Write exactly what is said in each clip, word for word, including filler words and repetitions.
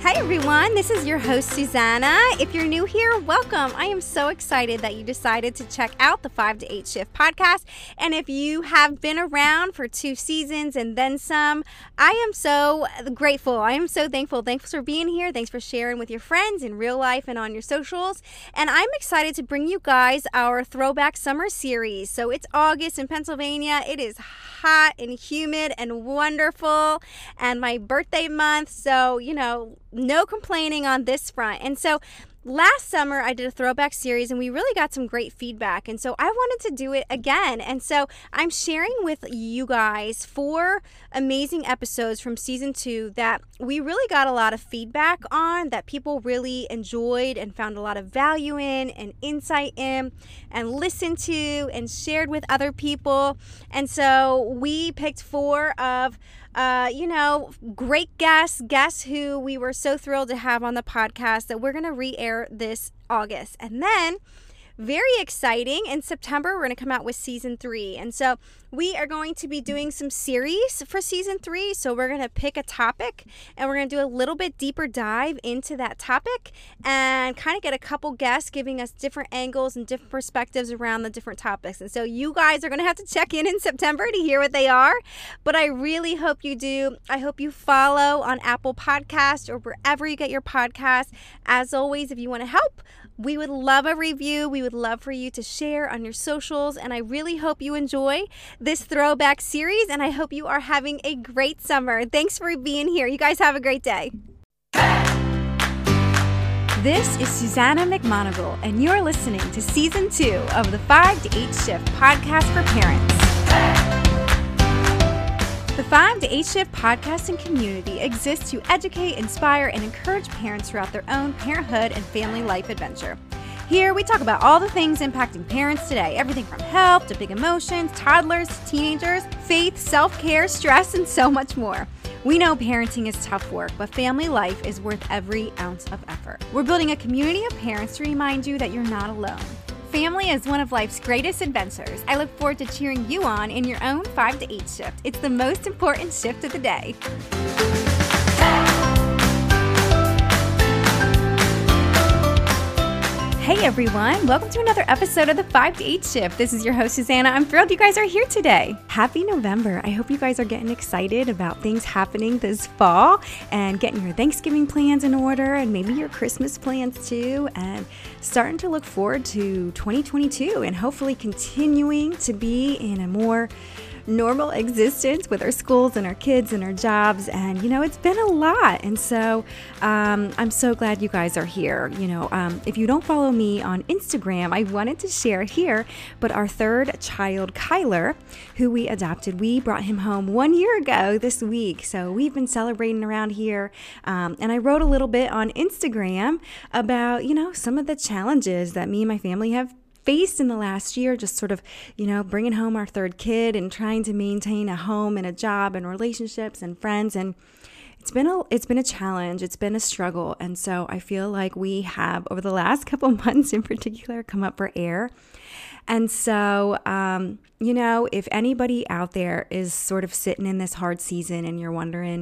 Hi everyone, this is your host Susanna. If you're new here, welcome. I am so excited that you decided to check out the five to eight Shift podcast. And if you have been around for two seasons and then some, I am so grateful. I am so thankful. Thanks for being here. Thanks for sharing with your friends in real life and on your socials. And I'm excited to bring you guys our Throwback Summer series. So it's August in Pennsylvania. It is hot and humid and wonderful, and my birthday month, so you know, no complaining on this front. And so last summer I did a throwback series and we really got some great feedback, and so I wanted to do it again. And so I'm sharing with you guys four amazing episodes from season two that we really got a lot of feedback on, that people really enjoyed and found a lot of value in and insight in and listened to and shared with other people. And so we picked four of Uh, you know, great guests, guests who we were so thrilled to have on the podcast that we're going to re-air this August. And then, very exciting, in September, we're going to come out with season three. And so we are going to be doing some series for season three. So we're going to pick a topic and we're going to do a little bit deeper dive into that topic and kind of get a couple guests giving us different angles and different perspectives around the different topics. And so you guys are going to have to check in in September to hear what they are. But I really hope you do. I hope you follow on Apple Podcasts or wherever you get your podcasts. As always, if you want to help, we would love a review. We would love for you to share on your socials. And I really hope you enjoy this throwback series. And I hope you are having a great summer. Thanks for being here. You guys have a great day. This is Susanna McMonigal, and you're listening to season two of the five to eight Shift podcast for parents. The five to eight Shift podcasting community exists to educate, inspire, and encourage parents throughout their own parenthood and family life adventure. Here, we talk about all the things impacting parents today, everything from health to big emotions, toddlers to teenagers, faith, self-care, stress, and so much more. We know parenting is tough work, but family life is worth every ounce of effort. We're building a community of parents to remind you that you're not alone. Family is one of life's greatest adventures. I look forward to cheering you on in your own five to eight shift. It's the most important shift of the day. Hey everyone, welcome to another episode of the five to eight Shift. This is your host Susanna. I'm thrilled you guys are here today. Happy November. I hope you guys are getting excited about things happening this fall and getting your Thanksgiving plans in order and maybe your Christmas plans too, and starting to look forward to twenty twenty-two and hopefully continuing to be in a more normal existence with our schools and our kids and our jobs. And you know, it's been a lot, and so um, I'm so glad you guys are here. You know, um, if you don't follow me on Instagram, I wanted to share here, but our third child, Kyler, who we adopted, we brought him home one year ago this week, so we've been celebrating around here. Um, and I wrote a little bit on Instagram about, you know, some of the challenges that me and my family have faced in the last year, just sort of, you know, bringing home our third kid and trying to maintain a home and a job and relationships and friends. And it's been a it's been a challenge. It's been a struggle. And so I feel like we have, over the last couple months in particular, come up for air. And so, um, you know, if anybody out there is sort of sitting in this hard season and you're wondering,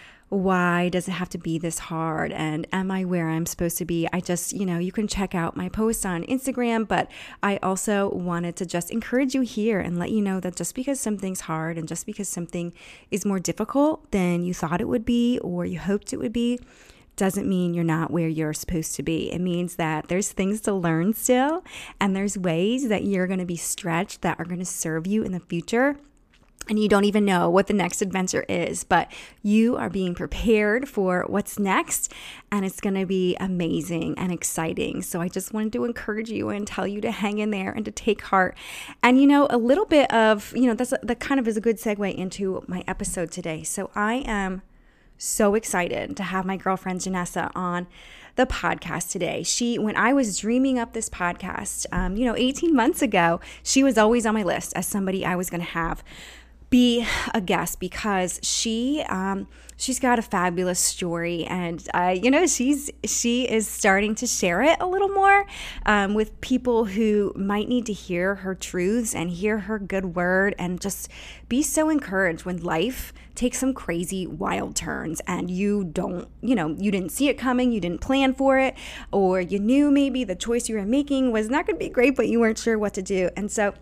why does it have to be this hard? And am I where I'm supposed to be? I just, you know, you can check out my post on Instagram, but I also wanted to just encourage you here and let you know that just because something's hard and just because something is more difficult than you thought it would be or you hoped it would be, doesn't mean you're not where you're supposed to be. It means that there's things to learn still, and there's ways that you're going to be stretched that are going to serve you in the future. And you don't even know what the next adventure is, but you are being prepared for what's next, and it's going to be amazing and exciting. So I just wanted to encourage you and tell you to hang in there and to take heart. And, you know, a little bit of, you know, that's that kind of is a good segue into my episode today. So I am so excited to have my girlfriend Janessa on the podcast today. She, when I was dreaming up this podcast, um, you know, eighteen months ago, she was always on my list as somebody I was going to have. be a guest because she um, she's got a fabulous story, and uh, you know she's she is starting to share it a little more um, with people who might need to hear her truths and hear her good word, and just be so encouraged when life takes some crazy wild turns and you don't you know you didn't see it coming, you didn't plan for it, or you knew maybe the choice you were making was not going to be great, but you weren't sure what to do. And so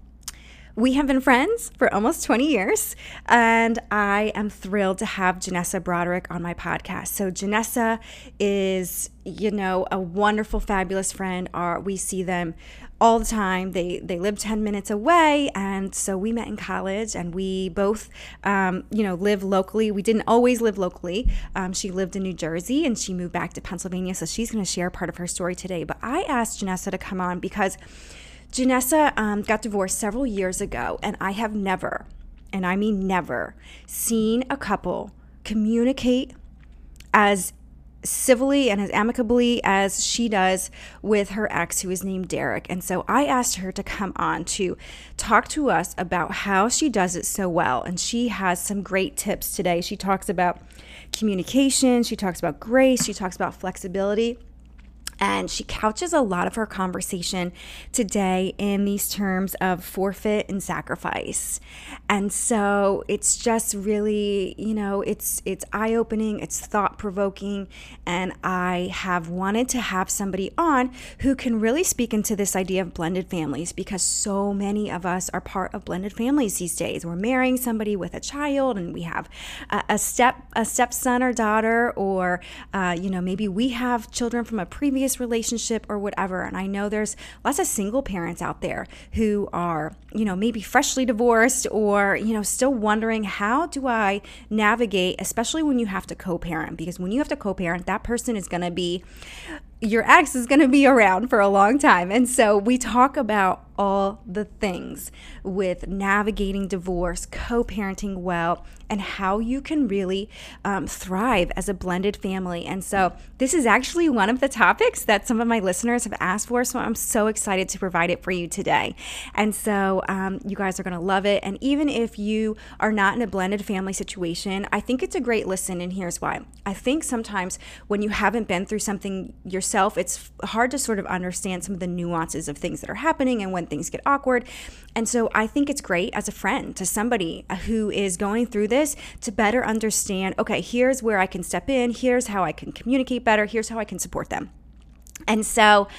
we have been friends for almost twenty years, and I am thrilled to have Janessa Broderick on my podcast. So Janessa is, you know, a wonderful, fabulous friend. Our, we see them all the time. They they live ten minutes away, and so we met in college, and we both, um, you know, live locally. We didn't always live locally. Um, she lived in New Jersey, and she moved back to Pennsylvania, so she's going to share part of her story today. But I asked Janessa to come on because Janessa um, got divorced several years ago, and I have never, and I mean never, seen a couple communicate as civilly and as amicably as she does with her ex, who is named Derek. And so I asked her to come on to talk to us about how she does it so well. And she has some great tips today. She talks about communication, she talks about grace, she talks about flexibility. And she couches a lot of her conversation today in these terms of forfeit and sacrifice. And so it's just really, you know, it's it's eye-opening, it's thought-provoking, and I have wanted to have somebody on who can really speak into this idea of blended families, because so many of us are part of blended families these days. We're marrying somebody with a child, and we have a, a step a stepson or daughter, or uh, you know, maybe we have children from a previous relationship or whatever. And I know there's lots of single parents out there who are, you know, maybe freshly divorced, or, you know, still wondering, how do I navigate, especially when you have to co-parent? Because when you have to co-parent, that person is going to be, your ex is going to be around for a long time. And so we talk about all the things with navigating divorce, co-parenting well, and how you can really um, thrive as a blended family. And so this is actually one of the topics that some of my listeners have asked for, so I'm so excited to provide it for you today. And so um, you guys are going to love it. And even if you are not in a blended family situation, I think it's a great listen, and here's why. I think sometimes when you haven't been through something yourself, it's hard to sort of understand some of the nuances of things that are happening and when things get awkward. And so I think it's great as a friend to somebody who is going through this to better understand, okay, here's where I can step in, here's how I can communicate better, here's how I can support them. And so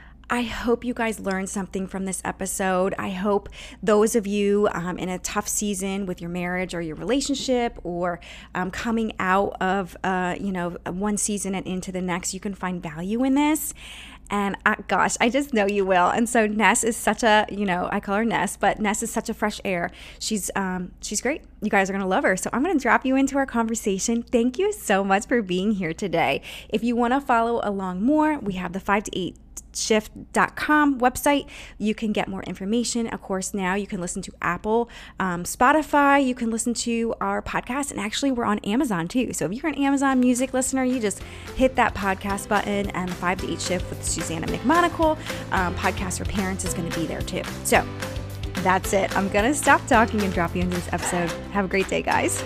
I hope you guys learned something from this episode. I hope those of you um, in a tough season with your marriage or your relationship, or um, coming out of, uh, you know, one season and into the next, you can find value in this. And uh, gosh, I just know you will. And so Ness is such a, you know, I call her Ness, but Ness is such a fresh air. She's um, she's great. You guys are going to love her. So I'm going to drop you into our conversation. Thank you so much for being here today. If you want to follow along more, we have the five to eight shift dot com website. You can get more information. Of course, now you can listen to Apple, um, Spotify, you can listen to our podcast, and actually we're on Amazon too. So if you're an Amazon Music listener, you just hit that podcast button, and the five to eight Shift with Susanna McMonagle um, podcast for parents is going to be there too. So that's it. I'm going to stop talking and drop you into this episode. Have a great day, guys.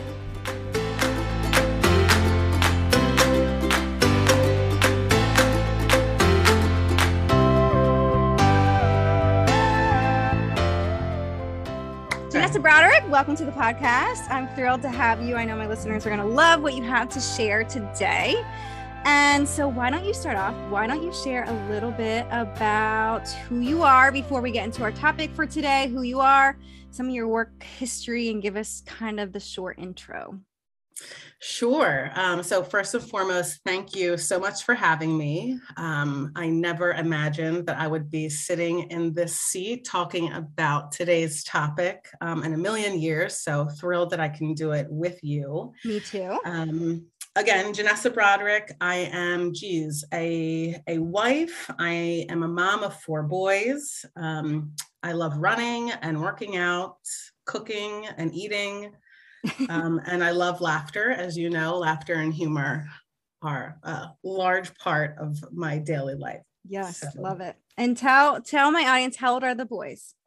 Janessa Broderick, welcome to the podcast. I'm thrilled to have you. I know my listeners are going to love what you have to share today. And so why don't you start off? Why don't you share a little bit about who you are before we get into our topic for today, who you are, some of your work history, and give us kind of the short intro. Sure. Um, so first and foremost, thank you so much for having me. Um, I never imagined that I would be sitting in this seat talking about today's topic um, in a million years. So thrilled that I can do it with you. Me too. Um, again, Janessa Broderick. I am, geez, a, a wife. I am a mom of four boys. Um, I love running and working out, cooking and eating. um, and I love laughter. As you know, laughter and humor are a large part of my daily life. Yes, so. Love it. And tell tell my audience, how old are the boys?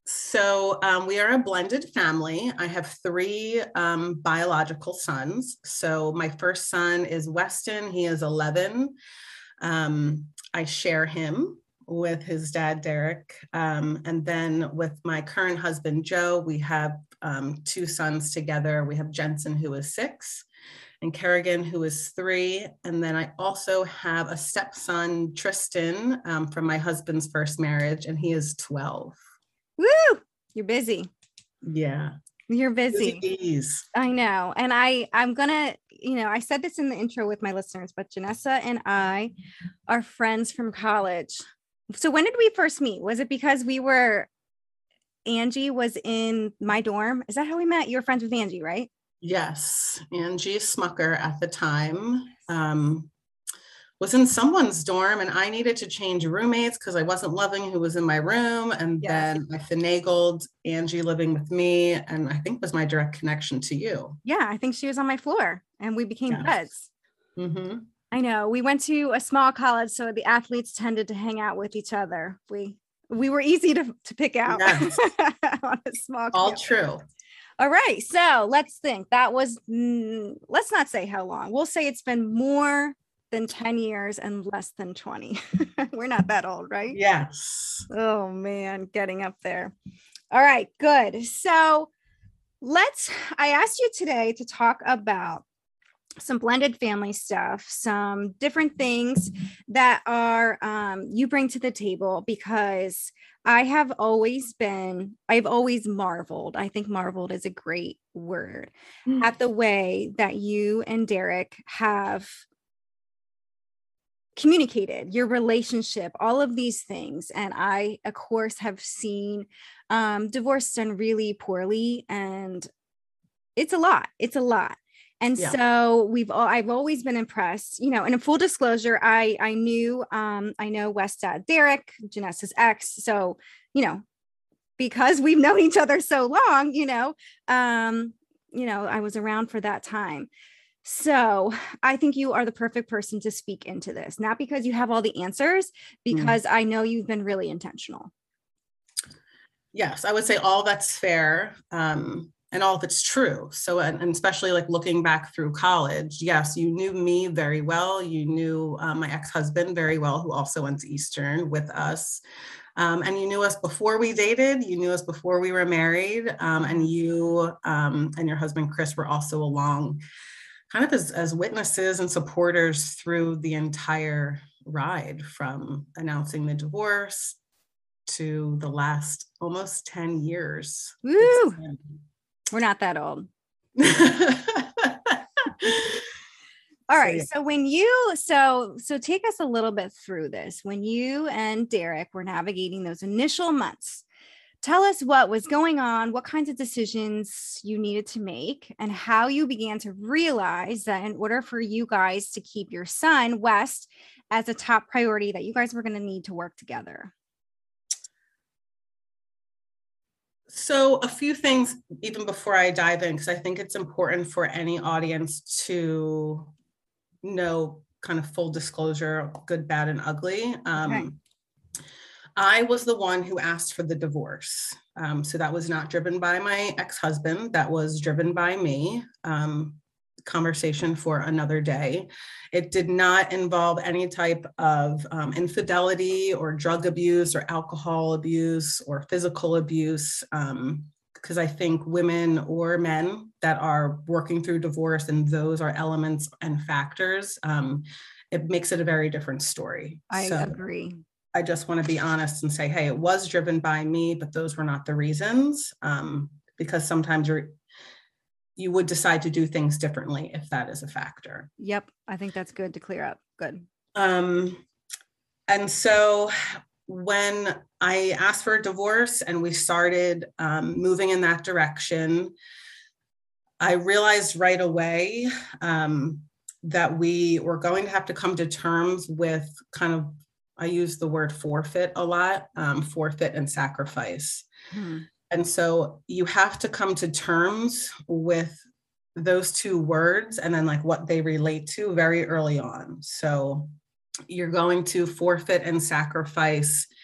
So um, we are a blended family. I have three um, biological sons. So my first son is Weston. He is eleven. Um, I share him with his dad, Derek. Um, and then with my current husband, Joe, we have um, two sons together. We have Jensen, who is six, and Kerrigan, who is three. And then I also have a stepson, Tristan, um, from my husband's first marriage, and he is twelve. Woo! You're busy. Yeah. You're busy. busy I know. And I, I'm going to, you know, I said this in the intro with my listeners, but Janessa and I are friends from college. So when did we first meet? Was it because we were, Angie was in my dorm? Is that how we met? You were friends with Angie, right? Yes. Angie Smucker at the time. Um, was in someone's dorm and I needed to change roommates because I wasn't loving who was in my room. And yes. Then I finagled Angie living with me, and I think was my direct connection to you. Yeah, I think she was on my floor and we became yes. buds. Mm-hmm. I know. We went to a small college, so the athletes tended to hang out with each other. We we were easy to, to pick out yes. on a small All campus. True. All right. So let's think. That was, mm, let's not say how long. We'll say it's been more than ten years and less than twenty. We're not that old, right? Yes. Oh man, getting up there. All right, good. So let's, I asked you today to talk about some blended family stuff, some different things that are, um, you bring to the table, because I have always been, I've always marveled. I think marveled is a great word mm. at the way that you and Derek have communicated, your relationship, all of these things. And I, of course, have seen um, divorce done really poorly, and it's a lot. It's a lot. And yeah. so we've all, I've always been impressed, you know, and in full disclosure, I, I knew, um, I know West's dad, Derek, Janessa's ex. So, you know, because we've known each other so long, you know, um, you know, I was around for that time. So I think you are the perfect person to speak into this, not because you have all the answers, because mm. I know you've been really intentional. Yes, I would say all that's fair. Um, and all of it's true. So, and especially like looking back through college, yes, you knew me very well. You knew um, my ex-husband very well, who also went to Eastern with us. Um, and you knew us before we dated, you knew us before we were married. Um, and you um, and your husband, Chris, were also along kind of as, as witnesses and supporters through the entire ride, from announcing the divorce to the last almost ten years. Woo! We're not that old. All right. So, yeah. so when you, so, so take us a little bit through this. When you and Derek were navigating those initial months, tell us what was going on, what kinds of decisions you needed to make, and how you began to realize that in order for you guys to keep your son, West, as a top priority, that you guys were going to need to work together. So a few things, even before I dive in, because I think it's important for any audience to know kind of full disclosure, good, bad, and ugly. Um, okay. I was the one who asked for the divorce. Um, so that was not driven by my ex-husband. That was driven by me. Um, conversation for another day. It did not involve any type of um, infidelity or drug abuse or alcohol abuse or physical abuse. Um, because I think women or men that are working through divorce, and those are elements and factors, um, it makes it a very different story. I so agree. I just want to be honest and say, hey, it was driven by me, but those were not the reasons. Um, because sometimes you're you would decide to do things differently if that is a factor. Yep. I think that's good to clear up. Good. Um, and so when I asked for a divorce and we started um, moving in that direction, I realized right away um, that we were going to have to come to terms with kind of, I use the word forfeit a lot, um, forfeit and sacrifice. Hmm. And so you have to come to terms with those two words and then like what they relate to very early on. So you're going to forfeit and sacrifice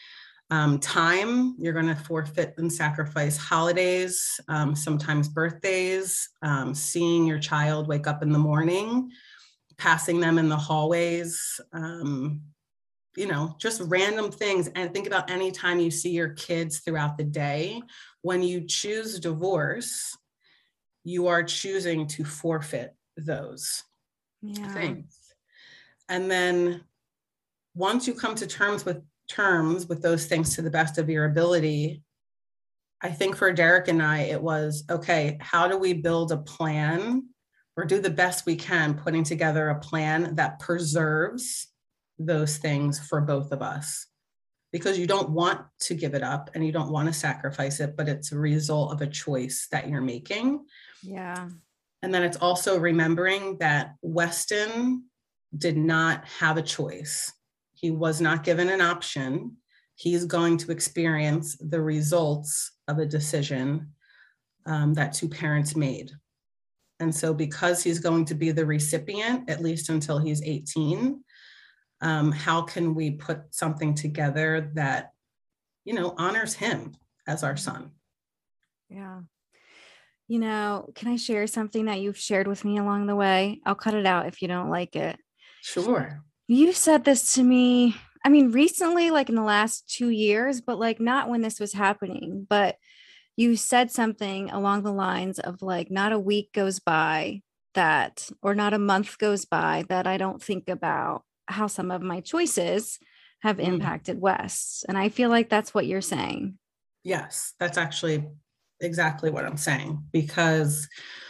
Um, time, you're going to forfeit and sacrifice holidays, um, sometimes birthdays, um, seeing your child wake up in the morning, passing them in the hallways, um, you know, just random things. And think about any time you see your kids throughout the day. When you choose divorce, you are choosing to forfeit those yeah. things. And then once you come to terms with terms with those things to the best of your ability, I think for Derek and I, it was, okay, how do we build a plan or do the best we can, putting together a plan that preserves those things for both of us? Because you don't want to give it up and you don't want to sacrifice it, but it's a result of a choice that you're making. Yeah. And then it's also remembering that Weston did not have a choice. He was not given an option. He's going to experience the results of a decision um, that two parents made. And so because he's going to be the recipient, at least until he's eighteen, um, how can we put something together that, you know, honors him as our son? Yeah. You know, can I share something that you've shared with me along the way? I'll cut it out if you don't like it. Sure. You said this to me, I mean, recently, like in the last two years, but like not when this was happening, but you said something along the lines of like, not a week goes by that, or not a month goes by that I don't think about how some of my choices have mm. impacted Wes. And I feel like that's what you're saying. Yes, that's actually exactly what I'm saying, because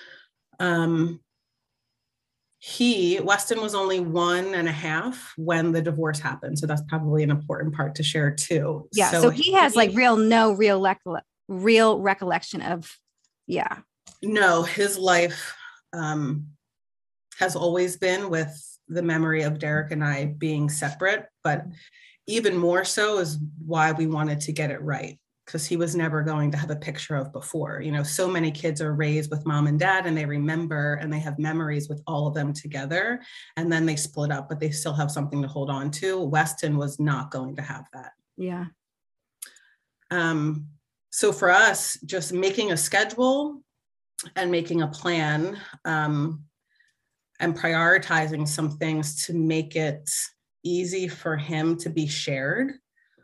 um, he, Weston was only one and a half when the divorce happened. So that's probably an important part to share too. Yeah. So, so he has he, like real, no real, rec- real recollection of, yeah. No, his life um, has always been with the memory of Derek and I being separate, but even more so is why we wanted to get it right. Because he was never going to have a picture of before. You know, so many kids are raised with mom and dad and they remember and they have memories with all of them together, and then they split up, but they still have something to hold on to. Weston was not going to have that. Yeah. Um, so for us, just making a schedule and making a plan um, and prioritizing some things to make it easy for him to be shared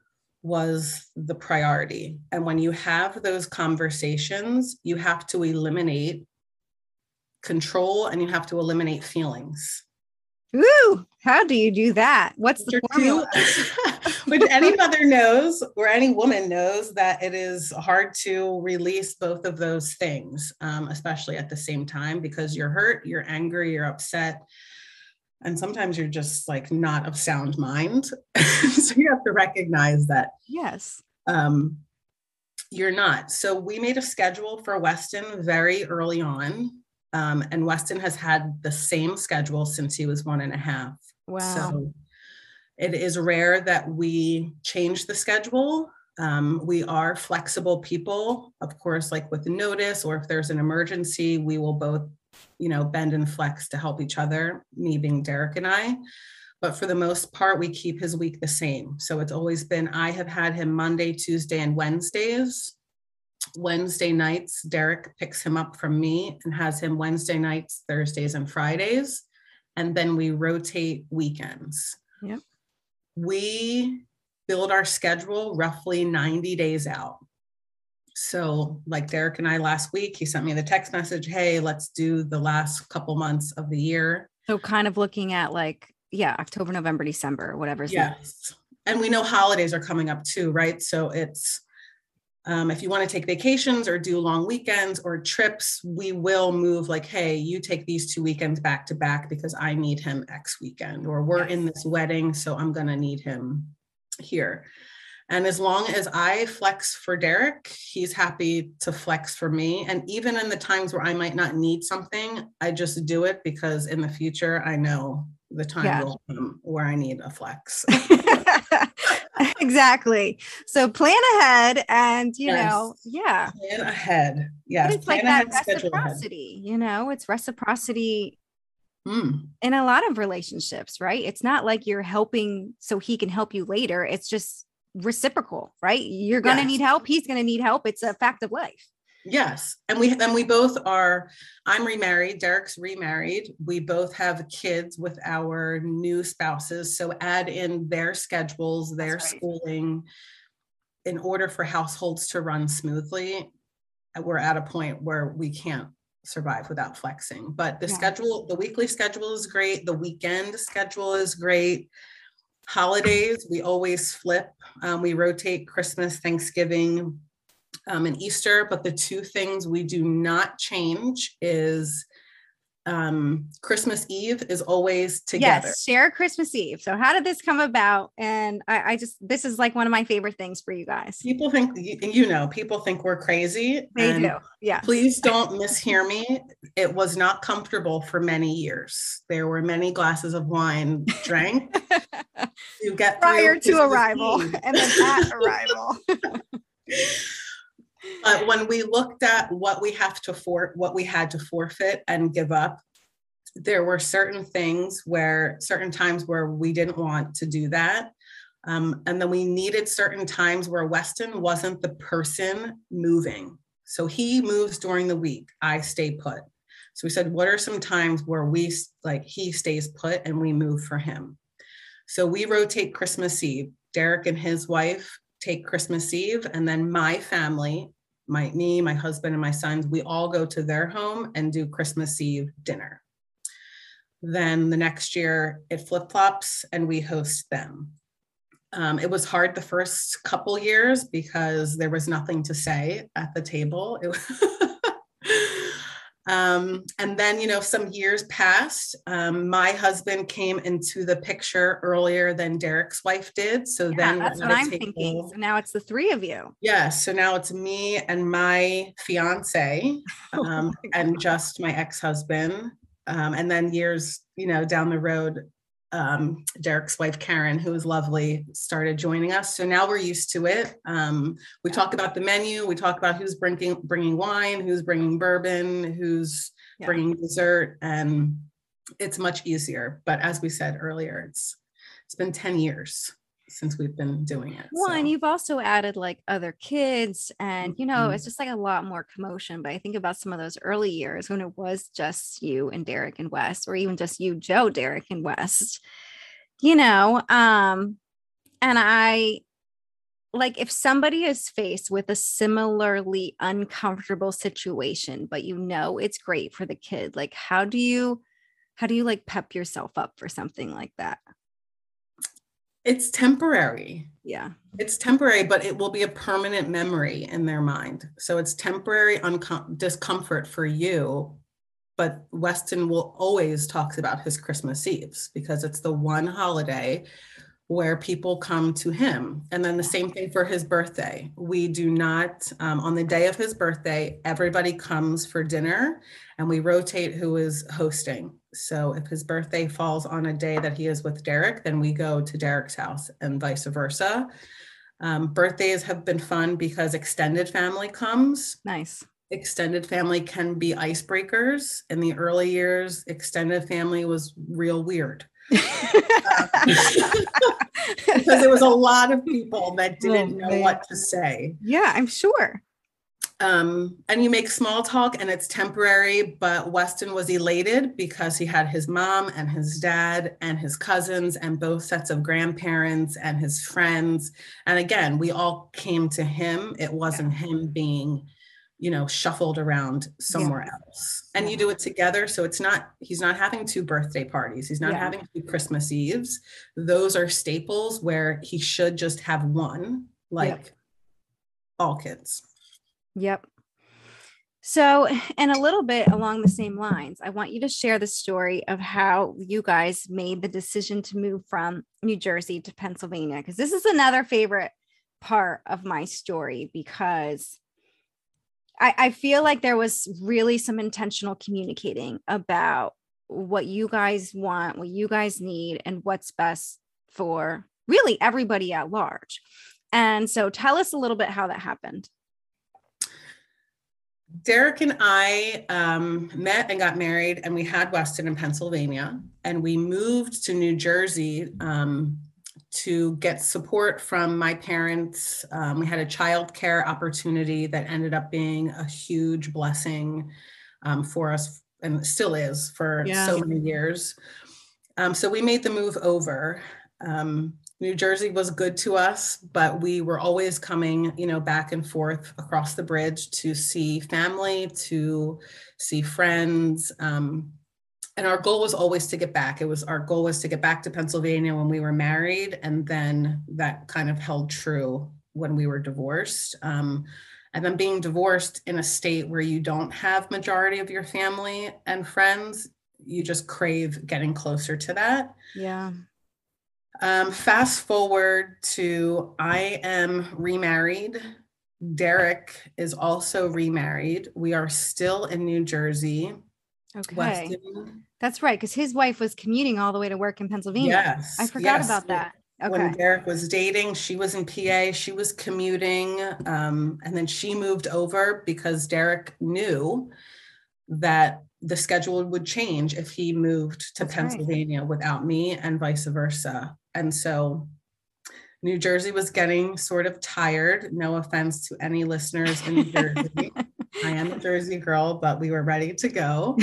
was the priority. And when you have those conversations, you have to eliminate control and you have to eliminate feelings. Ooh, how do you do that? What's the formula? Which any mother knows, or any woman knows, that it is hard to release both of those things, um, especially at the same time, because you're hurt, you're angry, you're upset. And sometimes you're just like not of sound mind. So you have to recognize that. Yes. Um, you're not. So we made a schedule for Weston very early on. Um, and Weston has had the same schedule since he was one and a half. Wow. So it is rare that we change the schedule. Um, we are flexible people, of course, like with notice, or if there's an emergency, we will both, you know, bend and flex to help each other, me being Derek and I. But for the most part, we keep his week the same. So it's always been, I have had him Monday, Tuesday, and Wednesdays. Wednesday nights, Derek picks him up from me and has him Wednesday nights, Thursdays, and Fridays. And then we rotate weekends. Yep. We build our schedule roughly ninety days out. So like Derek and I last week, he sent me the text message, hey, let's do the last couple months of the year. So kind of looking at like, yeah, October, November, December, whatever's yes. And we know holidays are coming up too, right? So it's, um, if you want to take vacations or do long weekends or trips, we will move like, hey, you take these two weekends back to back because I need him X weekend, or we're yes. in this wedding, so I'm going to need him here. And as long as I flex for Derek, he's happy to flex for me. And even in the times where I might not need something, I just do it because in the future, I know the time yeah. will come where I need a flex. Exactly. So plan ahead and, you yes. know, yeah. Plan ahead. Yeah. But it's plan like that reciprocity, you know, it's reciprocity mm. in a lot of relationships, right? It's not like you're helping so he can help you later. It's just, reciprocal, right? You're going to Yes. need help. He's going to need help. It's a fact of life. Yes. And we, and we both are, I'm remarried, Derek's remarried. We both have kids with our new spouses. So add in their schedules, their That's right. schooling, in order for households to run smoothly. We're at a point where we can't survive without flexing, but the Yeah. schedule, the weekly schedule is great. The weekend schedule is great. Holidays, we always flip. Um, we rotate Christmas, Thanksgiving, um, and Easter, but the two things we do not change is um, Christmas Eve is always together. Yes, share Christmas Eve. So how did this come about? And I, I just, this is like one of my favorite things for you guys. People think, you know, people think we're crazy. They and do. Yeah. Please don't mishear me. It was not comfortable for many years. There were many glasses of wine drank to get prior through to arrival Eve. and then at arrival. But when we looked at what we have to for what we had to forfeit and give up, there were certain things where certain times where we didn't want to do that. Um, and then we needed certain times where Weston wasn't the person moving. So he moves during the week. I stay put. So we said, what are some times where we like he stays put and we move for him? So we rotate Christmas Eve. Derek and his wife take Christmas Eve, and then my family, my me, my husband, and my sons, we all go to their home and do Christmas Eve dinner. Then the next year it flip-flops and we host them. Um, it was hard the first couple years because there was nothing to say at the table. It Um, and then, you know, some years passed. Um, my husband came into the picture earlier than Derek's wife did. So Yeah, then that's what I'm thinking. So now it's the three of you. Yeah. So now it's me and my fiance, um, Oh my and just my ex-husband. Um, and then years, you know, down the road, um, Derek's wife, Karen, who was lovely, started joining us. So now we're used to it. Um, we talk about the menu. We talk about who's bringing, bringing wine, who's bringing bourbon, who's yeah. bringing dessert, and it's much easier. But as we said earlier, it's, it's been ten years since we've been doing it. Well, so. and you've also added like other kids and, you know, Mm-hmm. it's just like a lot more commotion. But I think about some of those early years when it was just you and Derek and Wes, or even just you, Joe, Derek and Wes, you know, um, and I like if somebody is faced with a similarly uncomfortable situation, but you know, it's great for the kid. Like, how do you, how do you like pep yourself up for something like that? It's temporary. Yeah. It's temporary, but it will be a permanent memory in their mind. So it's temporary uncom- discomfort for you, but Weston will always talks about his Christmas Eves because it's the one holiday where people come to him. And then the same thing for his birthday. We do not, um, on the day of his birthday, everybody comes for dinner and we rotate who is hosting. So if his birthday falls on a day that he is with Derek, then we go to Derek's house and vice versa. Um, birthdays have been fun because extended family comes. Nice. Extended family can be icebreakers. In the early years, extended family was real weird. um, because there was a lot of people that didn't oh, know man. what to say. Yeah, I'm sure. Um, and you make small talk and it's temporary, but Weston was elated because he had his mom and his dad and his cousins and both sets of grandparents and his friends. And again, we all came to him. It wasn't yeah. him being, you know, shuffled around somewhere yeah. else. And yeah. you do it together. So it's not, he's not having two birthday parties. He's not yeah. having two Christmas Eves. Those are staples where he should just have one, like yep. all kids. Yep. So, and a little bit along the same lines, I want you to share the story of how you guys made the decision to move from New Jersey to Pennsylvania, because this is another favorite part of my story, because I, I feel like there was really some intentional communicating about what you guys want, what you guys need, and what's best for really everybody at large. And so tell us a little bit how that happened. Derek and I um, met and got married, and we had Weston in Pennsylvania, and we moved to New Jersey um, to get support from my parents. Um, we had a childcare opportunity that ended up being a huge blessing um, for us, and still is for Yeah. so many years. Um, so we made the move over. Um, New Jersey was good to us, but we were always coming, you know, back and forth across the bridge to see family, to see friends. Um, and our goal was always to get back. It was our goal was to get back to Pennsylvania when we were married. And then that kind of held true when we were divorced. Um, and then being divorced in a state where you don't have majority of your family and friends, you just crave getting closer to that. Yeah. Um, fast forward to I am remarried. Derek is also remarried. We are still in New Jersey. Okay. Weston. That's right. Because his wife was commuting all the way to work in Pennsylvania. Yes. I forgot yes. about that. Okay. When Derek was dating, she was in P A, she was commuting. Um, and then she moved over because Derek knew that the schedule would change if he moved to That's Pennsylvania right. without me, and vice versa. And so New Jersey was getting sort of tired. No offense to any listeners in New Jersey. I am a Jersey girl, but we were ready to go.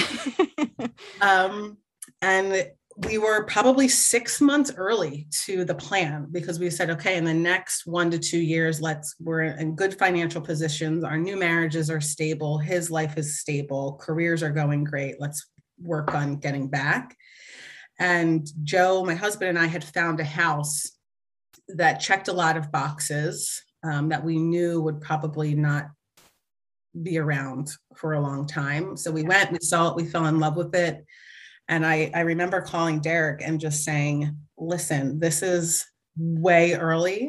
Um, and we were probably six months early to the plan, because we said, okay, in the next one to two years, let's, we're in good financial positions. Our new marriages are stable. His life is stable. Careers are going great. Let's work on getting back. And Joe, my husband, and I had found a house that checked a lot of boxes um, that we knew would probably not be around for a long time. So we went, we saw it, we fell in love with it. And I, I remember calling Derek and just saying, listen, this is way early.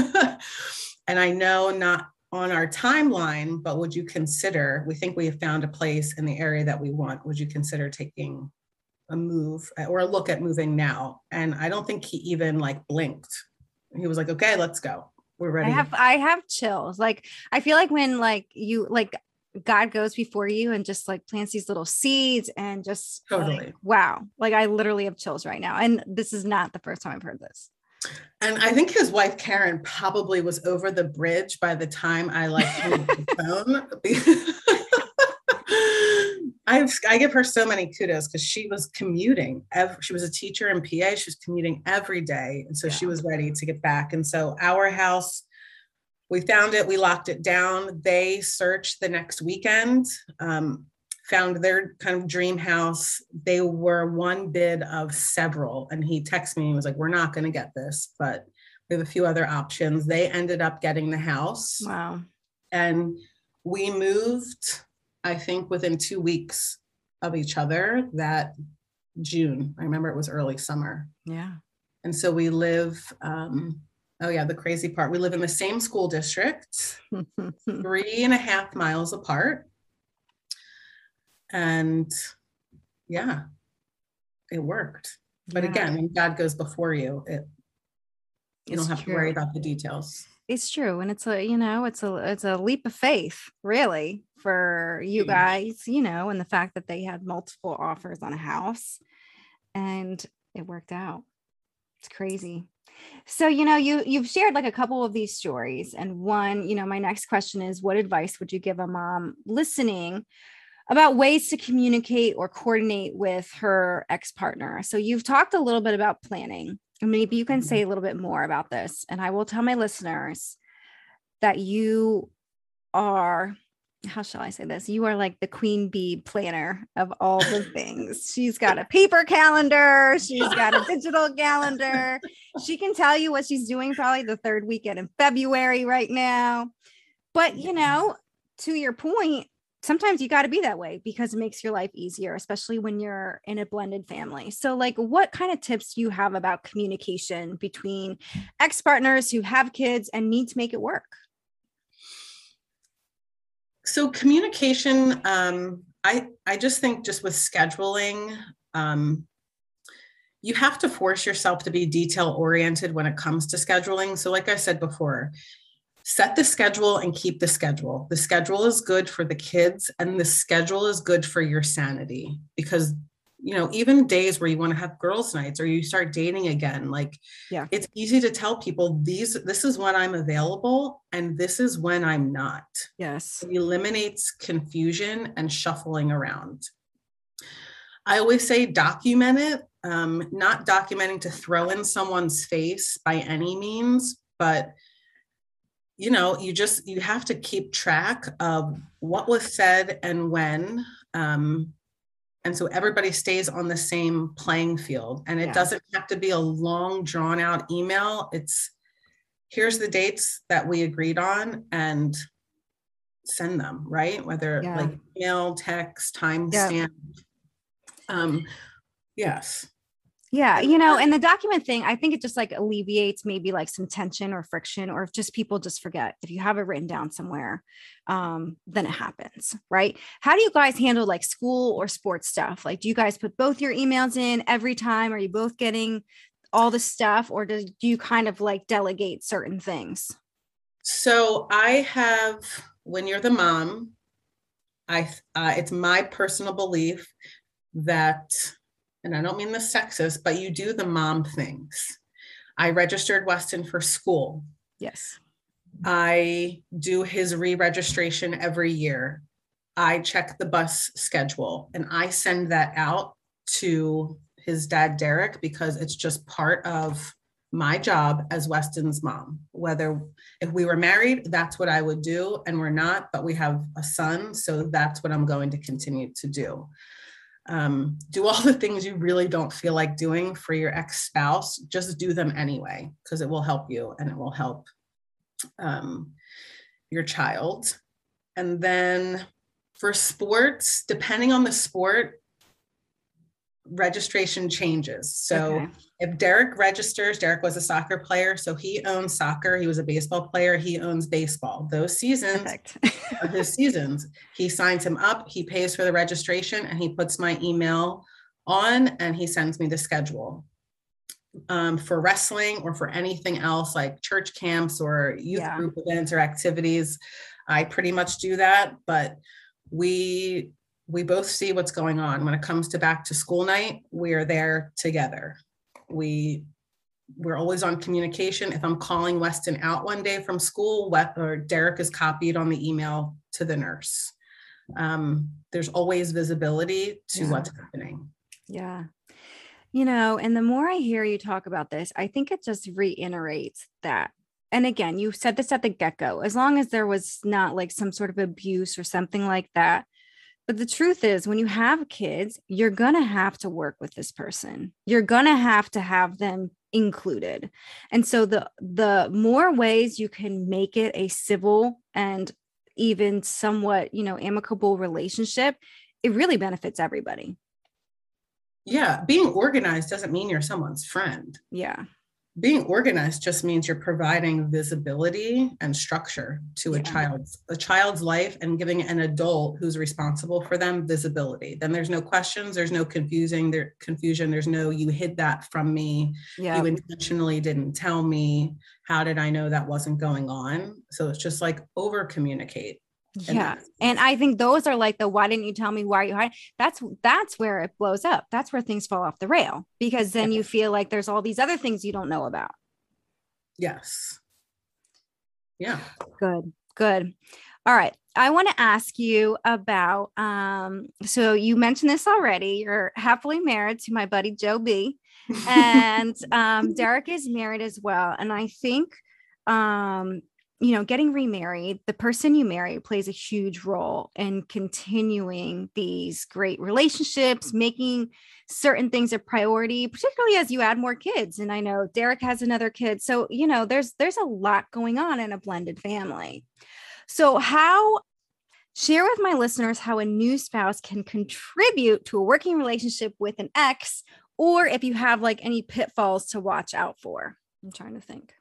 And I know not on our timeline, but would you consider, we think we have found a place in the area that we want. Would you consider taking a move or a look at moving now? And I don't think he even like blinked. He was like, okay, let's go. We're ready. I have, I have chills. Like, I feel like when like you, like God goes before you and just like plants these little seeds and just totally. Like, wow. Like I literally have chills right now. And this is not the first time I've heard this. And I think his wife, Karen, probably was over the bridge by the time I like hung up the phone. I I give her so many kudos because she was commuting. Every, she was a teacher in P A. She was commuting every day. And so yeah. she was ready to get back. And so our house, we found it, we locked it down. They searched the next weekend, um, found their kind of dream house. They were one bid of several. And he texted me and was like, we're not going to get this, but we have a few other options. They ended up getting the house. Wow. And we moved, I think, within two weeks of each other that June. I remember it was early summer. Yeah. And so we live, um, oh yeah, the crazy part, we live in the same school district, three and a half miles apart. And yeah, it worked. But yeah. again, when God goes before you, it you it's don't have true. to worry about the details. It's true. And it's a, you know, it's a, it's a leap of faith really for you guys, you know, and the fact that they had multiple offers on a house and it worked out. It's crazy. So, you know, you, you've shared like a couple of these stories, and one, you know, my next question is, what advice would you give a mom listening about ways to communicate or coordinate with her ex-partner? So you've talked a little bit about planning, and maybe you can say a little bit more about this. And I will tell my listeners that you are, how shall I say this? You are like the queen bee planner of all the things. She's got a paper calendar. She's got a digital calendar. She can tell you what she's doing probably the third weekend in February right now. But, you know, to your point, sometimes you got to be that way because it makes your life easier, especially when you're in a blended family. So like, what kind of tips do you have about communication between ex-partners who have kids and need to make it work? So communication, um, I, I just think just with scheduling, um, you have to force yourself to be detail oriented when it comes to scheduling. So like I said before, set the schedule and keep the schedule. The schedule is good for the kids and the schedule is good for your sanity, because you know, even days where you want to have girls' nights or you start dating again, like, Yeah. it's easy to tell people these, this is when I'm available and this is when I'm not. Yes. It eliminates confusion and shuffling around. I always say document it, um, not documenting to throw in someone's face by any means, but you know, you just, you have to keep track of what was said and when. Um, and so everybody stays on the same playing field, and it Yeah. doesn't have to be a long drawn out email. It's, here's the dates that we agreed on, and send them, right? Whether Yeah. like email, text, timestamp. Yep. Um, yes. Yeah, you know, and the document thing, I think it just like alleviates maybe like some tension or friction, or if just people just forget. If you have it written down somewhere, um, then it happens, right? How do you guys handle like school or sports stuff? Like, do you guys put both your emails in every time? Are you both getting all the stuff, or do, do you kind of like delegate certain things? So I have, when you're the mom, I uh, it's my personal belief that, and I don't mean the sexist, but you do the mom things. I registered Weston for school. Yes. I do his re-registration every year. I check the bus schedule and I send that out to his dad, Derek, because it's just part of my job as Weston's mom. Whether if we were married, that's what I would do, and we're not, but we have a son, so that's what I'm going to continue to do. Um, do all the things you really don't feel like doing for your ex-spouse, just do them anyway, because it will help you and it will help um, your child. And then for sports, depending on the sport, registration changes. So Okay. if Derek registers, Derek was a soccer player, so he owns soccer. He was a baseball player. He owns baseball. Those seasons Perfect. are his seasons. He signs him up, he pays for the registration, and he puts my email on and he sends me the schedule. Um, for wrestling or for anything else like church camps or youth Yeah. group events or activities, I pretty much do that. But we we both see what's going on. When it comes to back to school night, we are there together. We we're always on communication. If I'm calling Weston out one day from school, or Derek is copied on the email to the nurse. Um, there's always visibility to Yeah. what's happening. Yeah. You know, and the more I hear you talk about this, I think it just reiterates that. And again, you said this at the get-go, as long as there was not like some sort of abuse or something like that. But the truth is, when you have kids, you're going to have to work with this person. You're going to have to have them included. And so the the more ways you can make it a civil and even somewhat, you know, amicable relationship, it really benefits everybody. Yeah, being organized doesn't mean you're someone's friend. Yeah. Being organized just means you're providing visibility and structure to Yeah. a child's a child's life, and giving an adult who's responsible for them visibility. Then there's no questions, there's no confusing there confusion, there's no you hid that from me, Yeah. you intentionally didn't tell me, how did I know that wasn't going on? So it's just like over communicate. Yeah. And I think those are like the, why didn't you tell me, why are you hiding? That's, that's where it blows up. That's where things fall off the rail, because then you feel like there's all these other things you don't know about. Yes. Yeah. Good. Good. All right. I want to ask you about, um, so you mentioned this already. You're happily married to my buddy, Joe B. And um, Derek is married as well. And I think, um, you know, getting remarried, the person you marry plays a huge role in continuing these great relationships, making certain things a priority, particularly as you add more kids. And I know Derek has another kid. So, you know, there's, there's a lot going on in a blended family. So how, share with my listeners how a new spouse can contribute to a working relationship with an ex, or if you have like any pitfalls to watch out for. I'm trying to think.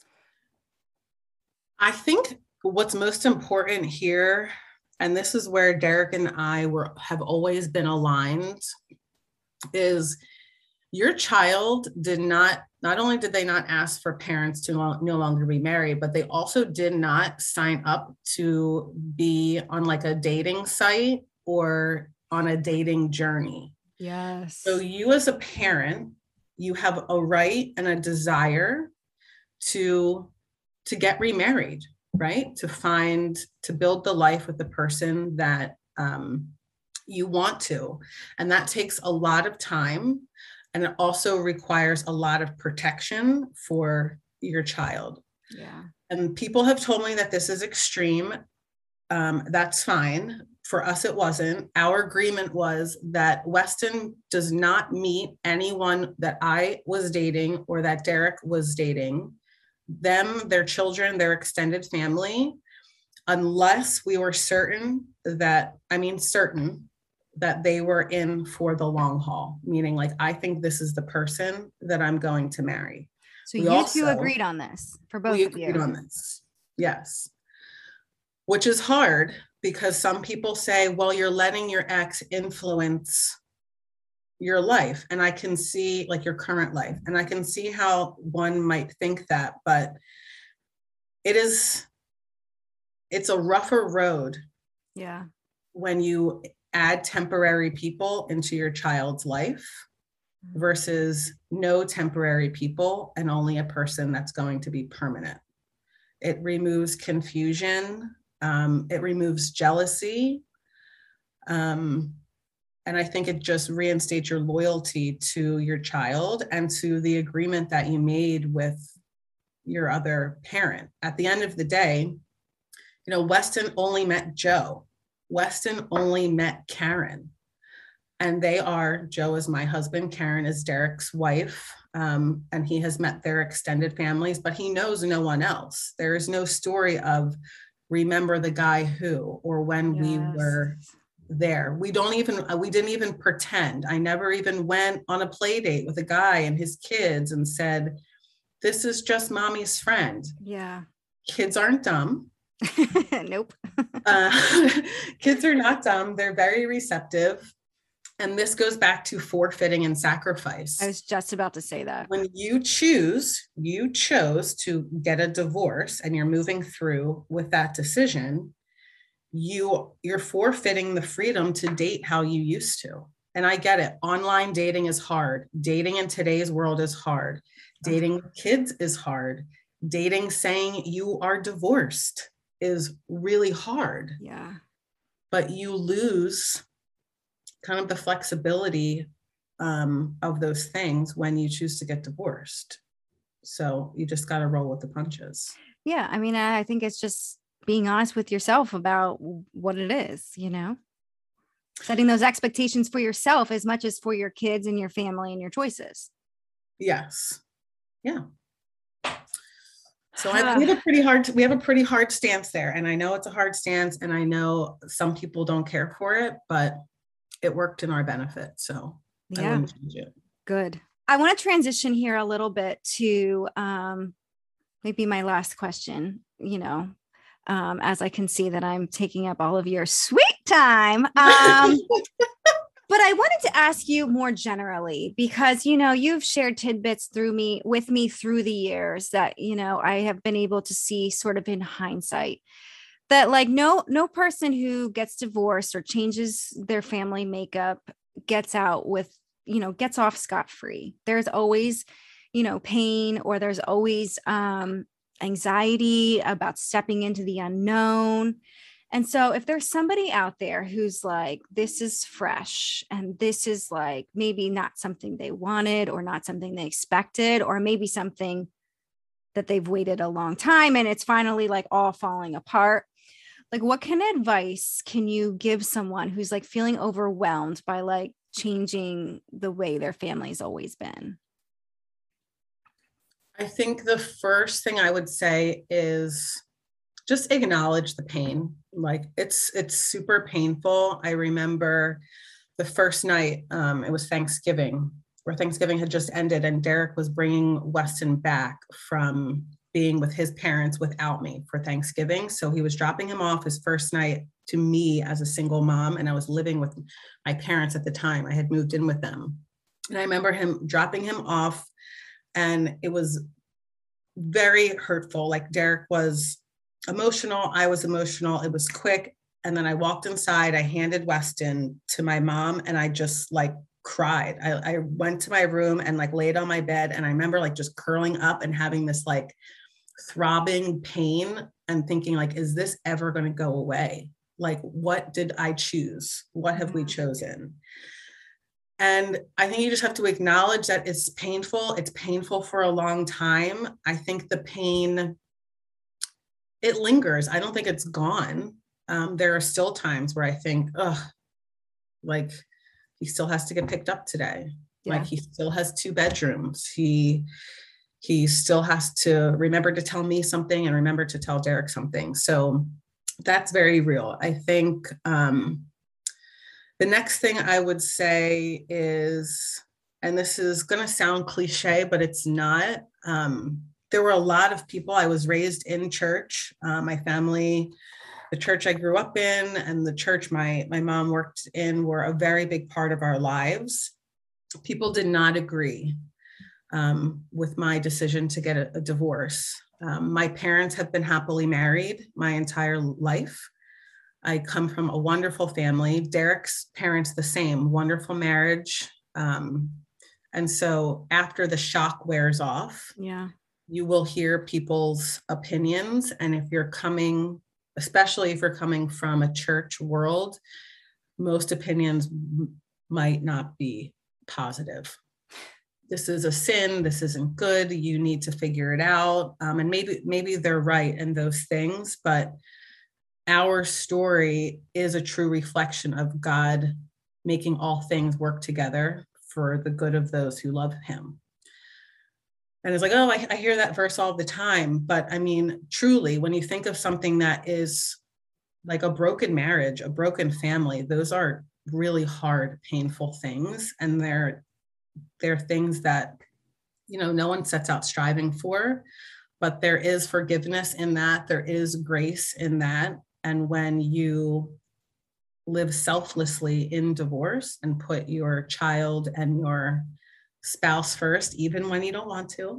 I think what's most important here, and this is where Derek and I were have always been aligned, is your child did not, not only did they not ask for parents to no, no longer be married, but they also did not sign up to be on like a dating site or on a dating journey. Yes. So you as a parent, you have a right and a desire to, to get remarried, right? To find, to build the life with the person that um, you want to. And that takes a lot of time. And it also requires a lot of protection for your child. Yeah. And people have told me that this is extreme. Um, that's fine. For us, it wasn't. Our agreement was that Weston does not meet anyone that I was dating or that Derek was dating, them, their children, their extended family, unless we were certain that, I mean, certain that they were in for the long haul, meaning like, I think this is the person that I'm going to marry. So we you also, two agreed on this for both we of you. agreed on this. Yes. Which is hard because some people say, well, you're letting your ex influence your life. And I can see, like, your current life. And I can see how one might think that, but it is, it's a rougher road. Yeah. When you add temporary people into your child's life versus no temporary people and only a person that's going to be permanent. It removes confusion. Um, it removes jealousy. Um, and I think it just reinstates your loyalty to your child and to the agreement that you made with your other parent. At the end of the day, you know, Weston only met Joe. Weston only met Karen. And they are, Joe is my husband, Karen is Derek's wife, um, and he has met their extended families, but he knows no one else. There is no story of remember the guy who, or when yes. we were there. We don't even, we didn't even pretend. I never even went on a play date with a guy and his kids and said, this is just mommy's friend. Yeah. Kids aren't dumb. Nope. uh, kids are not dumb. They're very receptive. And this goes back to forfeiting and sacrifice. I was just about to say that. When you choose, you chose to get a divorce and you're moving through with that decision, you, you're forfeiting the freedom to date how you used to. And I get it. Online dating is hard. Dating in today's world is hard. Dating with kids is hard. Dating saying you are divorced is really hard. Yeah. But you lose kind of the flexibility um, of those things when you choose to get divorced. So you just got to roll with the punches. Yeah. I mean, I think it's just being honest with yourself about what it is, you know, setting those expectations for yourself as much as for your kids and your family and your choices. Yes. Yeah. So I, we have a pretty hard, we have a pretty hard stance there. And I know it's a hard stance and I know some people don't care for it, but it worked in our benefit. So yeah. I wouldn't change it. Good. I want to transition here a little bit to um, maybe my last question, you know, um, as I can see that I'm taking up all of your sweet time. Um, but I wanted to ask you more generally, because, you know, you've shared tidbits through me with me through the years that, you know, I have been able to see sort of in hindsight that like no, no person who gets divorced or changes their family makeup gets out with, you know, gets off scot-free. There's always, you know, pain, or there's always um, anxiety about stepping into the unknown. And so if there's somebody out there who's like, this is fresh and this is like maybe not something they wanted or not something they expected, or maybe something that they've waited a long time and it's finally like all falling apart. Like, what kind of advice can you give someone who's like feeling overwhelmed by like changing the way their family's always been? I think the first thing I would say is just acknowledge the pain. Like it's, it's super painful. I remember the first night, um, it was Thanksgiving, where Thanksgiving had just ended and Derek was bringing Weston back from being with his parents without me for Thanksgiving. So he was dropping him off his first night to me as a single mom. And I was living with my parents at the time. I had moved in with them. And I remember him dropping him off and it was very hurtful. Like Derek was emotional. I was emotional. It was quick. And then I walked inside, I handed Weston to my mom and I just like cried. I, I went to my room and like laid on my bed. And I remember like just curling up and having this like throbbing pain and thinking like, is this ever going to go away? Like, what did I choose? What have we chosen? And I think you just have to acknowledge that it's painful. It's painful for a long time. I think the pain, it lingers. I don't think it's gone. Um, there are still times where I think, oh, like he still has to get picked up today. Yeah. Like he still has two bedrooms. He, he still has to remember to tell me something and remember to tell Derek something. So that's very real. I think, um, the next thing I would say is, and this is going to sound cliche, but it's not. Um, there were a lot of people. I was raised in church. Uh, my family, the church I grew up in, and the church my my mom worked in were a very big part of our lives. People did not agree um, with my decision to get a, a divorce. Um, my parents have been happily married my entire life. I come from a wonderful family. Derek's parents, the same, wonderful marriage. Um, and so after the shock wears off, yeah, you will hear people's opinions. And if you're coming, especially if you're coming from a church world, most opinions m- might not be positive. This is a sin. This isn't good. You need to figure it out. Um, and maybe, maybe they're right in those things, but our story is a true reflection of God making all things work together for the good of those who love him. And it's like, oh, I, I hear that verse all the time. But I mean, truly, when you think of something that is like a broken marriage, a broken family, those are really hard, painful things. And they're, they're things that, you know, no one sets out striving for, but there is forgiveness in that. There is grace in that. And when you live selflessly in divorce and put your child and your spouse first, even when you don't want to,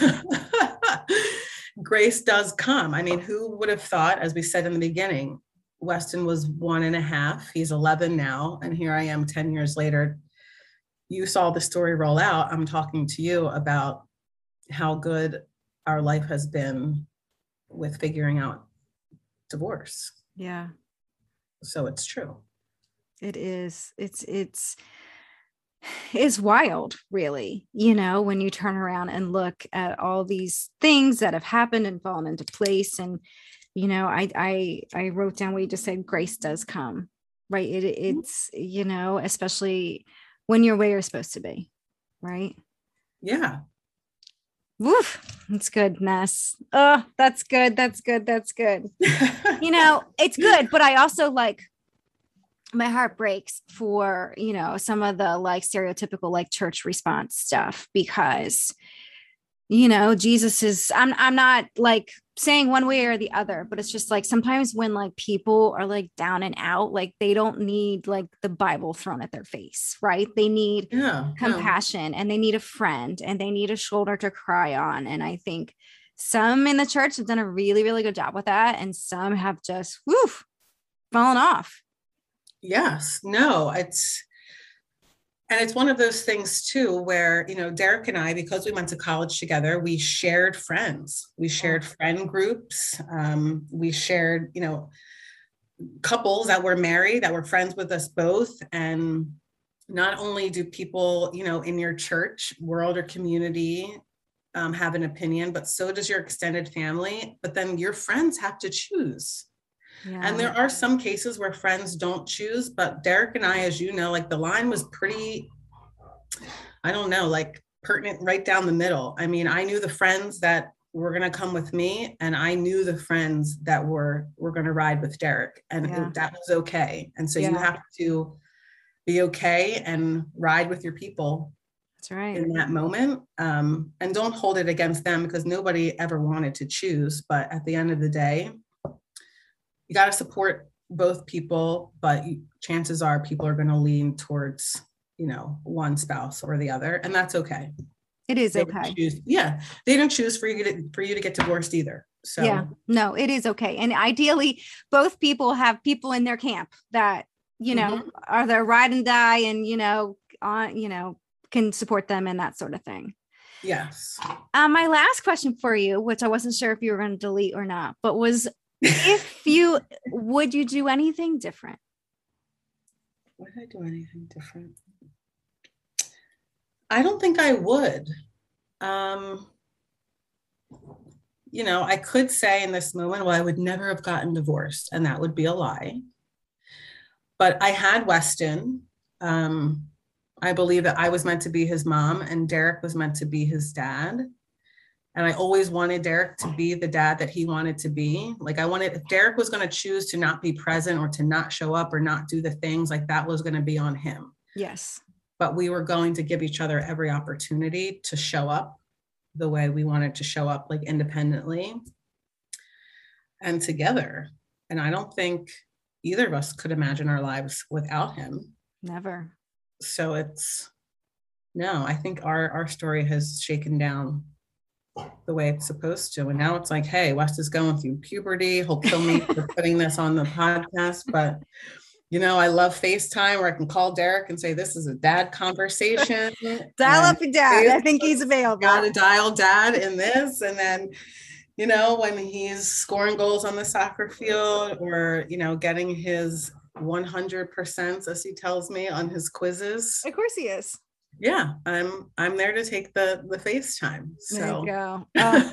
grace does come. I mean, who would have thought, as we said in the beginning, Weston was one and a half, he's eleven now, and here I am ten years later. You saw the story roll out. I'm talking to you about how good our life has been with figuring out divorce. Yeah. So it's true. It is. It's, it's, it's wild, really, you know, when you turn around and look at all these things that have happened and fallen into place. And, you know, I, I, I wrote down where you just said grace does come, right? It, it's, you know, especially when you're where you're supposed to be. Right. Yeah. Woof, that's good, Ness. Oh, that's good. That's good. That's good. You know, it's good. But I also like, my heart breaks for, you know, some of the like stereotypical like church response stuff, because, you know, Jesus is, I'm, I'm not like saying one way or the other, but it's just like sometimes when like people are like down and out, like they don't need like the Bible thrown at their face, right? They need yeah, compassion yeah. and they need a friend and they need a shoulder to cry on. And I think some in the church have done a really, really good job with that. And some have just, woof, fallen off. Yes, no, it's, and it's one of those things too, where, you know, Derek and I, because we went to college together, we shared friends, we shared friend groups. Um, we shared, you know, couples that were married that were friends with us both. And not only do people, you know, in your church world or community um, have an opinion, but so does your extended family. But then your friends have to choose. Yeah. And there are some cases where friends don't choose, but Derek and I, as you know, like the line was pretty, I don't know, like pertinent right down the middle. I mean, I knew the friends that were going to come with me, and I knew the friends that were, were going to ride with Derek, and yeah. it, that was okay. And so yeah. you have to be okay and ride with your people. That's right. In that moment. Um, and don't hold it against them, because nobody ever wanted to choose. But at the end of the day, you got to support both people, but chances are people are going to lean towards, you know, one spouse or the other, and that's okay. It is they okay. Choose, yeah, they didn't choose for you to for you to get divorced either. So yeah, no, it is okay. And ideally, both people have people in their camp that, you know, mm-hmm. are their ride and die, and you know, on, you know, can support them and that sort of thing. Yes. Um, my last question for you, which I wasn't sure if you were going to delete or not, but was if you, would you do anything different? Would I do anything different? I don't think I would. Um, you know, I could say in this moment, well, I would never have gotten divorced, and that would be a lie. But I had Weston. Um, I believe that I was meant to be his mom and Derek was meant to be his dad. And I always wanted Derek to be the dad that he wanted to be. Like I wanted, if Derek was going to choose to not be present or to not show up or not do the things, like that was going to be on him. Yes. But we were going to give each other every opportunity to show up the way we wanted to show up, like independently and together. And I don't think either of us could imagine our lives without him. Never. So it's, no, I think our, our story has shaken down the way it's supposed to. And now it's like, hey, Wes is going through puberty. He'll kill me for putting this on the podcast. But, you know, I love FaceTime where I can call Derek and say, this is a dad conversation. Dial up your dad. I think he's available. Got to dial dad in this. And then, you know, when he's scoring goals on the soccer field or, you know, getting his one hundred percent, as he tells me, on his quizzes. Of course he is. Yeah, I'm I'm there to take the the FaceTime. So there you go. Oh,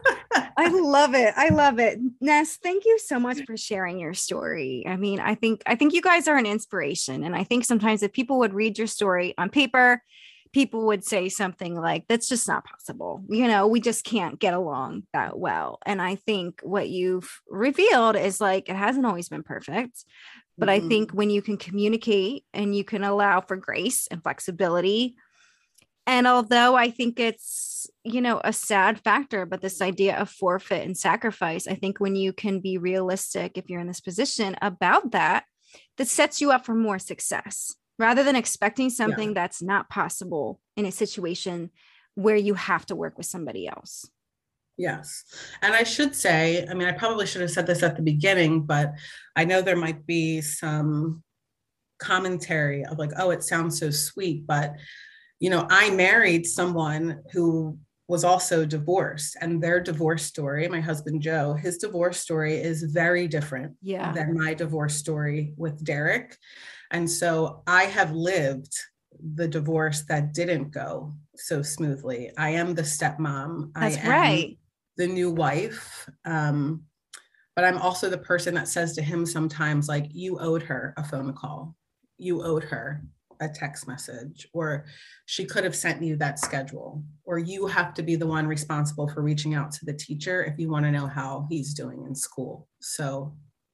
I love it. I love it. Ness, thank you so much for sharing your story. I mean, I think I think you guys are an inspiration. And I think sometimes if people would read your story on paper, people would say something like, that's just not possible. You know, we just can't get along that well. And I think what you've revealed is like, it hasn't always been perfect. But mm-hmm. I think when you can communicate and you can allow for grace and flexibility, and although I think it's, you know, a sad factor, but this idea of forfeit and sacrifice, I think when you can be realistic, if you're in this position about that, that sets you up for more success rather than expecting something yeah. that's not possible in a situation where you have to work with somebody else. Yes. And I should say, I mean, I probably should have said this at the beginning, but I know there might be some commentary of like, oh, it sounds so sweet, but, you know, I married someone who was also divorced, and their divorce story, my husband, Joe, his divorce story is very different yeah. than my divorce story with Derek. And so I have lived the divorce that didn't go so smoothly. I am the stepmom. That's I am right. the new wife. Um, but I'm also the person that says to him sometimes, like, you owed her a phone call. You owed her a text message, or she could have sent you that schedule, or you have to be the one responsible for reaching out to the teacher if you want to know how he's doing in school. So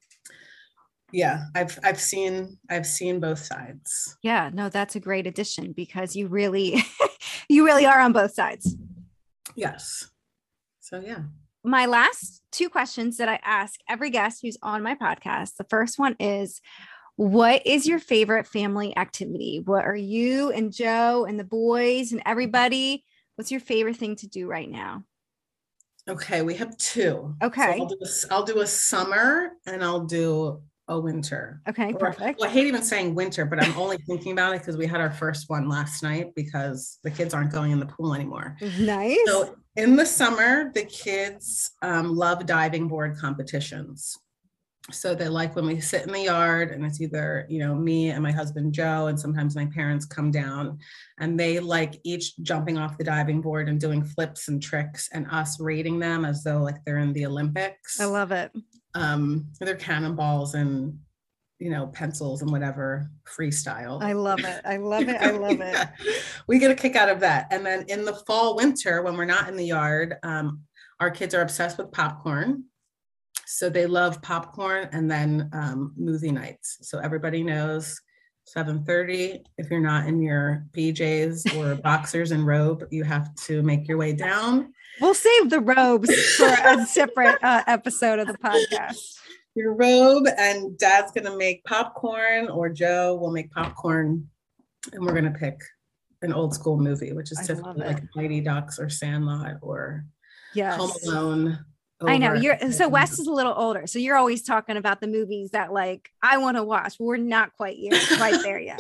yeah, I've, I've seen, I've seen both sides. Yeah, no, that's a great addition because you really, you really are on both sides. Yes. So yeah. My last two questions that I ask every guest who's on my podcast. The first one is, what is your favorite family activity? What are you and Joe and the boys and everybody? What's your favorite thing to do right now? Okay, we have two. Okay. So I'll, do a, I'll do a summer and I'll do a winter. Okay, or, perfect. Well, I hate even saying winter, but I'm only thinking about it because we had our first one last night because the kids aren't going in the pool anymore. Nice. So in the summer, the kids um, love diving board competitions. So they like when we sit in the yard and it's either, you know, me and my husband, Joe, and sometimes my parents come down, and they like each jumping off the diving board and doing flips and tricks and us rating them as though like they're in the Olympics. I love it. Um, they're cannonballs and, you know, pencils and whatever, freestyle. I love it. I love it. I love it. Yeah. We get a kick out of that. And then in the fall, winter, when we're not in the yard, um, our kids are obsessed with popcorn. So they love popcorn and then um, movie nights. So everybody knows seven thirty, if you're not in your P Js or boxers and robe, you have to make your way down. We'll save the robes for a separate uh, episode of the podcast. Your robe, and Dad's going to make popcorn, or Joe will make popcorn, and we're going to pick an old school movie, which is typically like Mighty Ducks or Sandlot or yes. Home Alone. I know you're so Wes is a little older, so you're always talking about the movies that like I want to watch. We're not quite yet, quite there yet,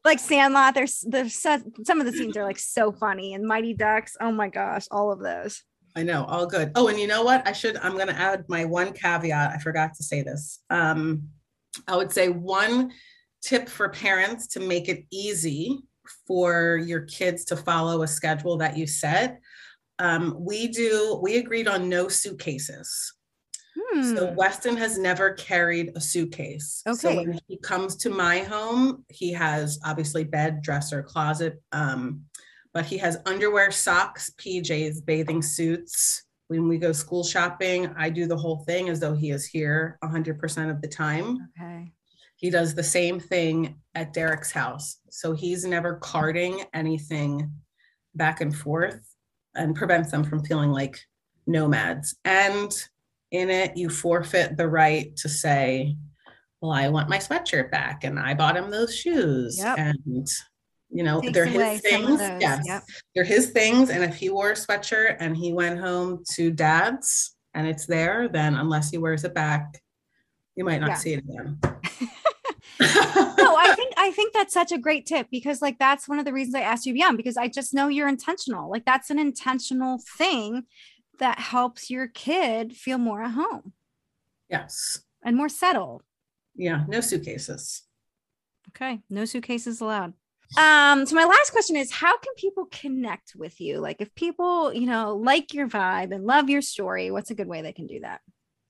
Like Sandlot, there's there's so, some of the scenes are like so funny, and Mighty Ducks. Oh my gosh, all of those. I know, all good. Oh, and you know what? I should, I'm going to add my one caveat. I forgot to say this. Um, I would say one tip for parents to make it easy for your kids to follow a schedule that you set. Um, we do, we agreed on no suitcases. Hmm. So Weston has never carried a suitcase. Okay. So when he comes to my home, he has obviously bed, dresser, closet, um, but he has underwear, socks, P Js, bathing suits. When we go school shopping, I do the whole thing as though he is here one hundred percent of the time. Okay. He does the same thing at Derek's house. So he's never carting anything back and forth, and prevents them from feeling like nomads. And in it, you forfeit the right to say, well, I want my sweatshirt back and I bought him those shoes. Yep. And, you know, Takes they're his things. Yes, yep. They're his things. And if he wore a sweatshirt and he went home to dad's and it's there, then unless he wears it back, you might not yeah. see it again. No, I think I think that's such a great tip, because like that's one of the reasons I asked you beyond, because I just know you're intentional. Like that's an intentional thing that helps your kid feel more at home. Yes. And more settled. Yeah, no suitcases. Okay, no suitcases allowed. Um, so my last question is, how can people connect with you? Like if people, you know, like your vibe and love your story, what's a good way they can do that?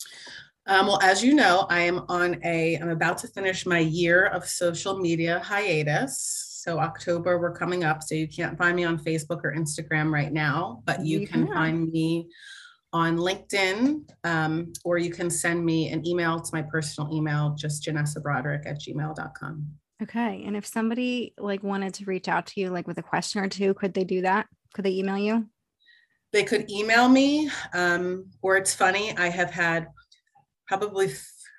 Um, well, as you know, I am on a, I'm about to finish my year of social media hiatus. So October, we're coming up. So you can't find me on Facebook or Instagram right now, but you, you can, can find me on LinkedIn, um, or you can send me an email to my personal email, just janessa broderick at gmail dot com. Okay. And if somebody like wanted to reach out to you, like with a question or two, could they do that? Could they email you? They could email me, um, or it's funny, I have had probably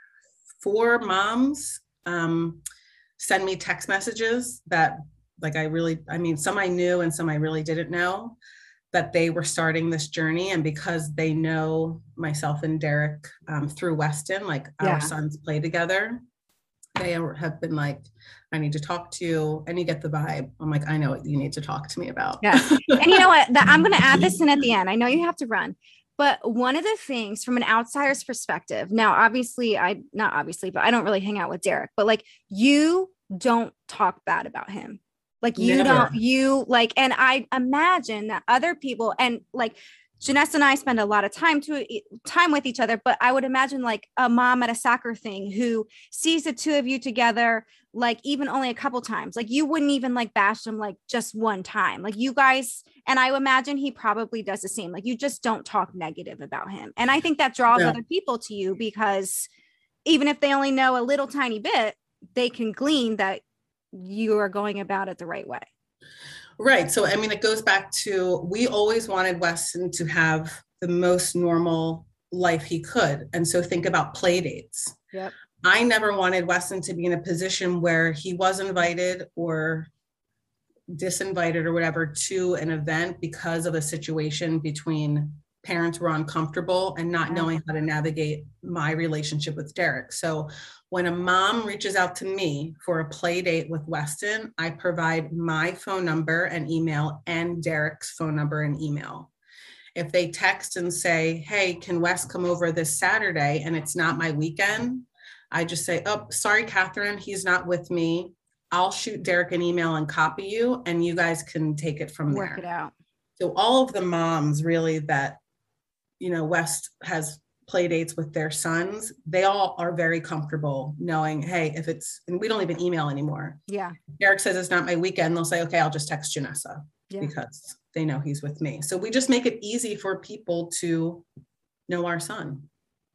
four moms um, send me text messages that like I really, I mean, some I knew and some I really didn't know, that they were starting this journey. And because they know myself and Derek um, through Weston, like yeah. our sons play together, they have been like, I need to talk to you, and you get the vibe. I'm like, I know what you need to talk to me about. Yeah. And you know what, that, I'm going to add this in at the end. I know you have to run. But one of the things from an outsider's perspective, now, obviously, I not obviously, but I don't really hang out with Derek, but like you don't talk bad about him. Like you Never. don't, you like, and I imagine that other people, and like Janessa and I spend a lot of time to time with each other, but I would imagine like a mom at a soccer thing who sees the two of you together, like even only a couple times, like you wouldn't even like bash them like just one time, like you guys. And I imagine he probably does the same. Like you just don't talk negative about him. And I think that draws yeah. other people to you, because even if they only know a little tiny bit, they can glean that you are going about it the right way. Right. So, I mean, it goes back to, we always wanted Weston to have the most normal life he could. And so think about play dates. Yep. I never wanted Weston to be in a position where he was invited or disinvited or whatever to an event because of a situation between parents were uncomfortable and not knowing how to navigate my relationship with Derek. So when a mom reaches out to me for a play date with Weston, I provide my phone number and email and Derek's phone number and email. If they text and say, hey, can Wes come over this Saturday? And it's not my weekend, I just say, oh, sorry, Catherine, he's not with me. I'll shoot Derek an email and copy you, and you guys can take it from there. Work it out. So all of the moms really that, you know, Wes has play dates with their sons, they all are very comfortable knowing, hey, if it's, and we don't even email anymore. Yeah. Derek says it's not my weekend, they'll say, okay, I'll just text Janessa yeah. because they know he's with me. So we just make it easy for people to know our son.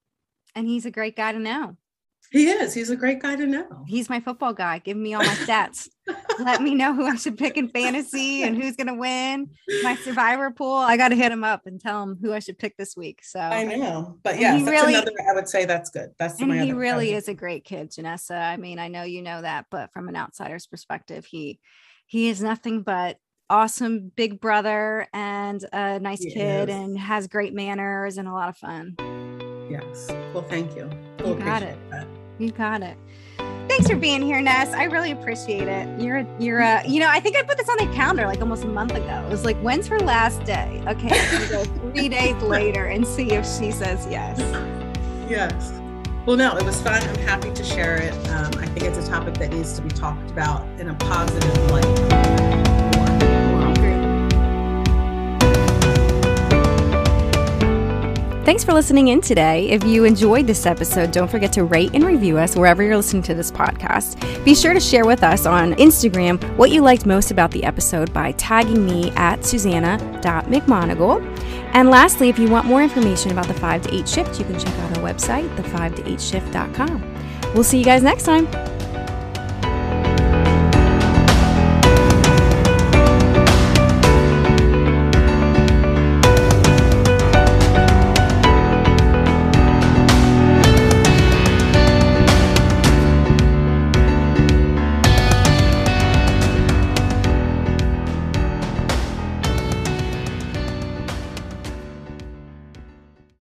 And he's a great guy to know. He is. He's a great guy to know. He's my football guy. Give me all my stats. Let me know who I should pick in fantasy and who's going to win my survivor pool. I got to hit him up and tell him who I should pick this week. So I know, but yeah, that's really, another, I would say that's good. That's and my he other really question. is a great kid, Janessa. I mean, I know you know that, but from an outsider's perspective, he he is nothing but awesome big brother and a nice he kid is. And has great manners and a lot of fun. Yes. Well, thank you. We'll you got it. That. You got it. Thank thanks for being here, Ness. I really appreciate it. You're, you're, uh, you know, I think I put this on the calendar like almost a month ago. It was like, when's her last day? Okay, I'm gonna go three days later and see if she says yes. Yes. Well, no, it was fun. I'm happy to share it. Um, I think it's a topic that needs to be talked about in a positive light. Thanks for listening in today. If you enjoyed this episode, don't forget to rate and review us wherever you're listening to this podcast. Be sure to share with us on Instagram what you liked most about the episode by tagging me at susanna dot mcmonagle. And lastly, if you want more information about the five to eight shift, you can check out our website, the five to eight shift dot com. We'll see you guys next time.